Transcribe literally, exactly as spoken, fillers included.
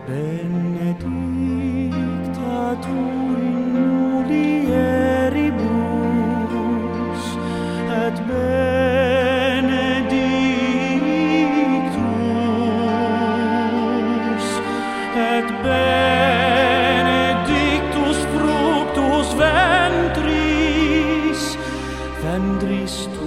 benedicta tu in mulieribus, et benedictus, et benedictus fructus ventris, ventris